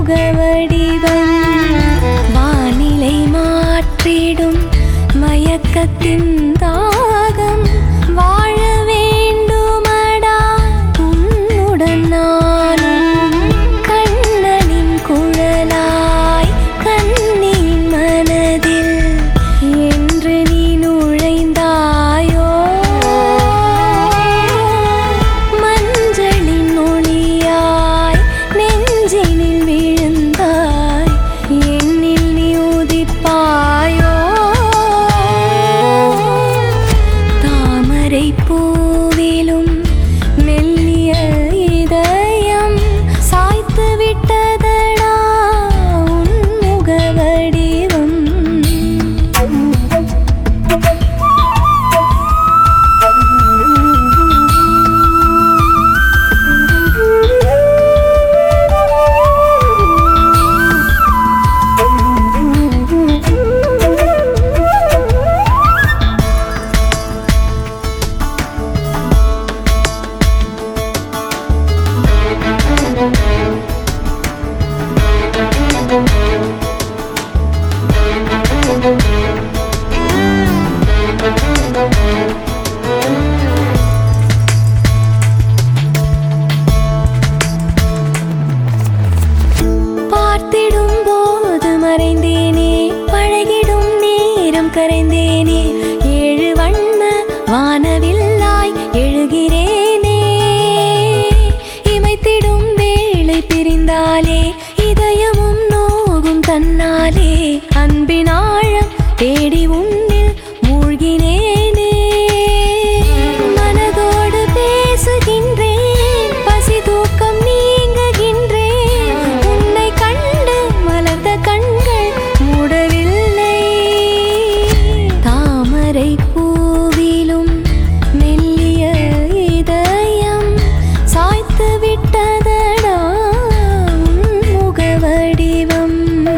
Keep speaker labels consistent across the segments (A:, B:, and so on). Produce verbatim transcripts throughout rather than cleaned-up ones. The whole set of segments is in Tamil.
A: முகவடிவம் வானிலை மாற்றிடும் மயக்கத்தின் தாகம் வாழ வேண்டுமடா உன்னுடன் நானும் கண்ணனின் குழலாய் கண்ணின் மனதில் என்று நீ நுழைந்தாயோ மஞ்சளின் ஒளியாய் நெஞ்சினில் விழுந்தாய் என்னில் நீ உதிப்பாயோ தாமரை பூவிலும் மெல்லிய இதயம் சாய்த்து விட்டதடா உன் முகவடிவம் பார்த்திடும் போது மறைந்தேனே பழகிடும் நேரம் கரைந்தேனே ஏழு வண்ண வானவில்லாய் எழுகிறேனே இமைத்திடும் வேளை பிரிந்தாலே இதயமும் நோகும் தன்னாலே அன்பின் ஆழம் தேடி உன்னில் மூழ்கினேனே மனதோடு பேசுகின்றேன் பசி தூக்கம் நீங்குகின்றேன் உன்னை கண்டு மலர்ந்த கண்கள் மூடவில்லை தாமரை பூவிலும் மெல்லிய இதயம் சாய்த்து விட்டதடா உன் முகவடிவம்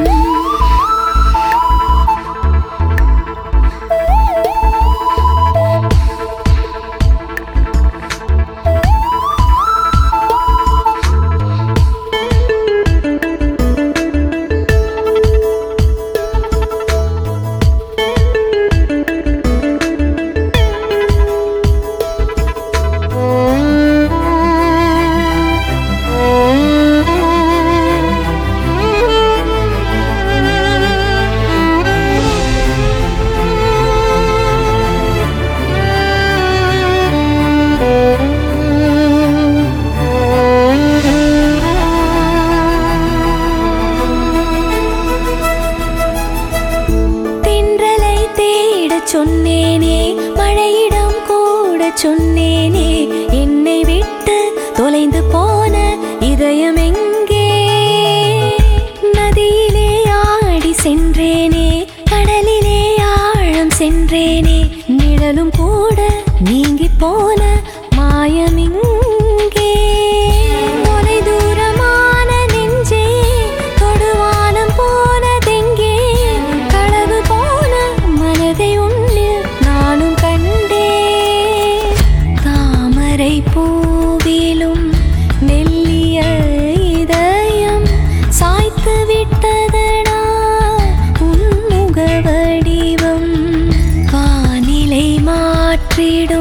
A: சொன்னேனே மழையிடம் கூட சொன்னேனே என்னை விட்டு தொலைந்து போன இதயம் எங்கே நதியிலே ஆடி சென்றேனே கடலிலே ஆழம் சென்றேனே நிழலும் கூட நீங்கி போன மாயமிங்கே தொலை தூரமான நெஞ்சே தொடுவானம் போனதெங்கே களவு போன மனதை நானும் கண்டே தாமரை பூவிலும் மெல்லிய இதயம் சாய்த்து விட்டதடா உன் முகவடிவம் வானிலை மாற்றிடும்